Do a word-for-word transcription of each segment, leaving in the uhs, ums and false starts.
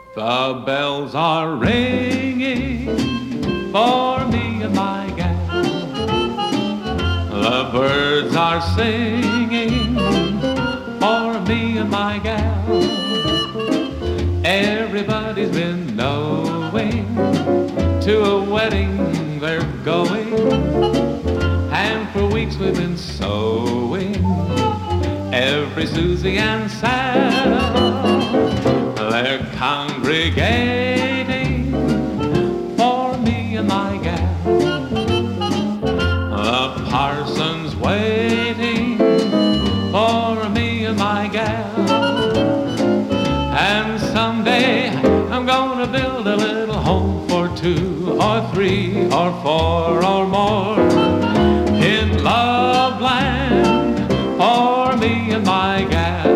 The bells are ringing for me and my gal. The birds are singing for me and my gal. Everybody's been knowing to a wedding they're going, and for weeks we've been sewing every Susie and Sal. They're congregating for me and my gal. The parson's waiting for me and my gal. And someday I'm gonna build a little home for two or three or four or more in Loveland for me and my gal.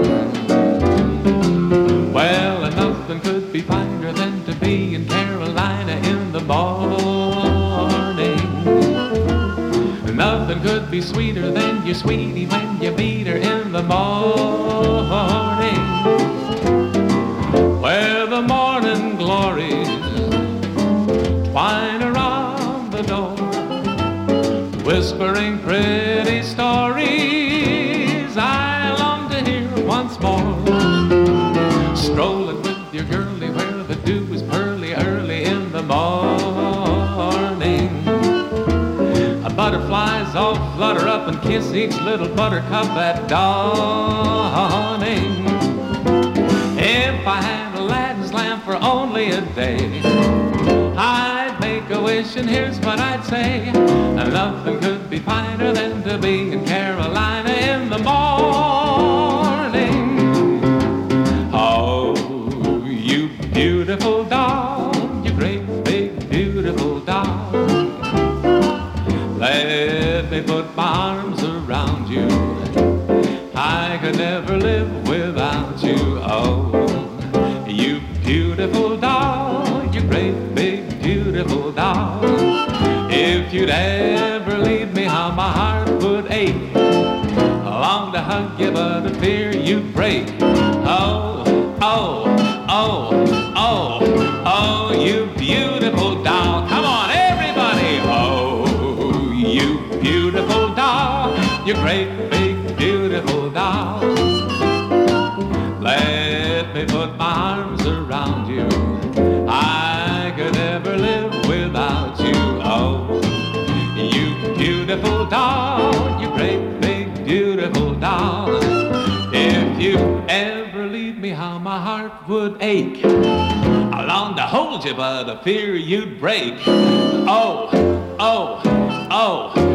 Well, and nothing could be finer than to be in Carolina in the morning. Nothing could be sweeter than your sweetie when you meet her in the morning. Where the morning glories twine around the door, whispering pretty stories I long to hear once more. Strolling with your girlie where the dew is pearly early in the morning. Butterflies all flutter up and kiss each little buttercup at dawning. If I had Aladdin's lamp for only a day, I'd make a wish and here's what I'd say. Nothing could be finer than to be in Carolina in the morning. Oh, you beautiful doll, you great big beautiful doll. Let me put my arms around you. I could never live without you. Oh, you beautiful doll, you great big beautiful doll. If you'd ever leave me, how my heart would ache. I long to hug you, but I fear you'd break. Oh, oh, oh, oh, oh, you beautiful doll. Come on, everybody. Oh, you beautiful doll, you great big beautiful doll. Let me put my arms around you. I could never live without you. Oh, you beautiful doll, you great big beautiful doll. If you ever leave me, how my heart would ache. I long to hold you, but I fear you'd break. Oh, oh, oh.